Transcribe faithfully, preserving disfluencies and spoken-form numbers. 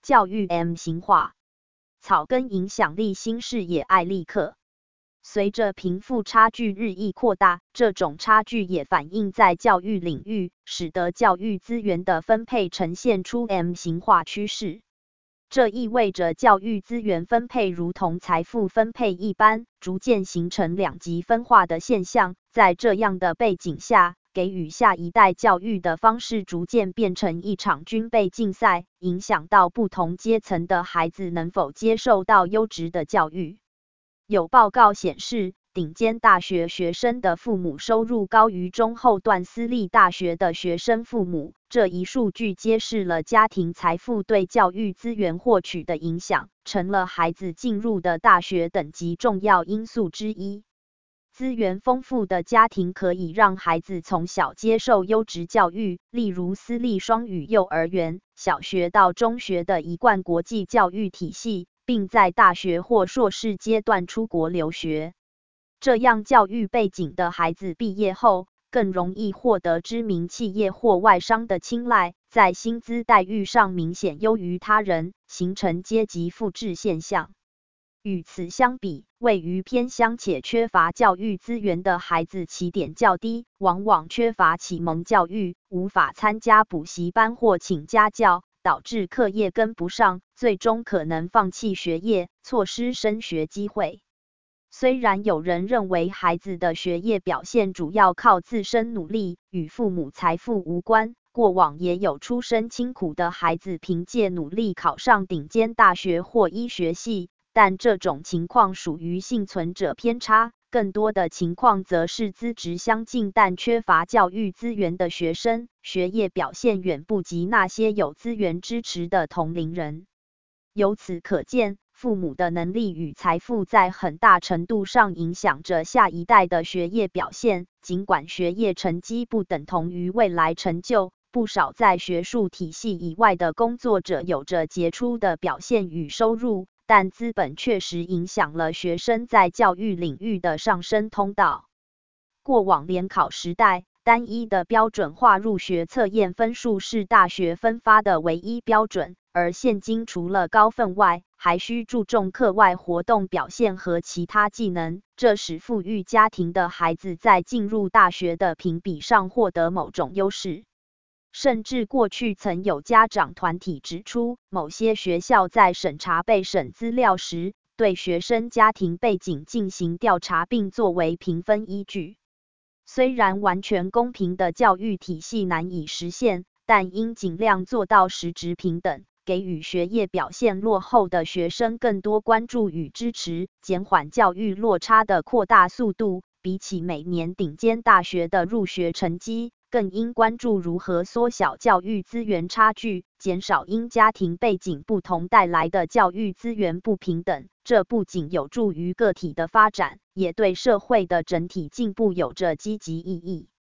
教育 M 型化，草根影响力新视野艾利克。随着贫富差距日益扩大，这种差距也反映在教育领域，使得教育资源的分配呈现出 M 型化趋势。这意味着教育资源分配如同财富分配一般，逐渐形成两极分化的现象。在这样的背景下，给予下一代教育的方式逐渐变成一场军备竞赛，影响到不同阶层的孩子能否接受到优质的教育。有报告显示，顶尖大学学生的父母收入高于中后段私立大学的学生父母。这一数据揭示了家庭财富对教育资源获取的影响，成了孩子进入的大学等级重要因素之一。资源丰富的家庭可以让孩子从小接受优质教育，例如私立双语幼儿园、小学到中学的一贯国际教育体系，并在大学或硕士阶段出国留学。这样教育背景的孩子毕业后，更容易获得知名企业或外商的青睐，在薪资待遇上明显优于他人，形成阶级复制现象。与此相比，位于偏乡且缺乏教育资源的孩子起点较低，往往缺乏启蒙教育，无法参加补习班或请家教，导致课业跟不上，最终可能放弃学业，错失升学机会。虽然有人认为孩子的学业表现主要靠自身努力，与父母财富无关，过往也有出身清苦的孩子凭借努力考上顶尖大学或医学系，但这种情况属于幸存者偏差，更多的情况则是资质相近但缺乏教育资源的学生，学业表现远不及那些有资源支持的同龄人。由此可见，父母的能力与财富在很大程度上影响着下一代的学业表现。尽管学业成绩不等同于未来成就，不少在学术体系以外的工作者有着杰出的表现与收入，但资本确实影响了学生在教育领域的上升通道。过往联考时代，单一的标准化入学测验分数是大学分发的唯一标准，而现今除了高分外，还需注重课外活动表现和其他技能，这使富裕家庭的孩子在进入大学的评比上获得某种优势。甚至过去曾有家长团体指出，某些学校在审查备审资料时，对学生家庭背景进行调查并作为评分依据。虽然完全公平的教育体系难以实现，但应尽量做到实质平等，给予学业表现落后的学生更多关注与支持，减缓教育落差的扩大速度。比起每年顶尖大学的入学成绩，更应关注如何缩小教育资源差距，减少因家庭背景不同带来的教育资源不平等。这不仅有助于个体的发展，也对社会的整体进步有着积极意义。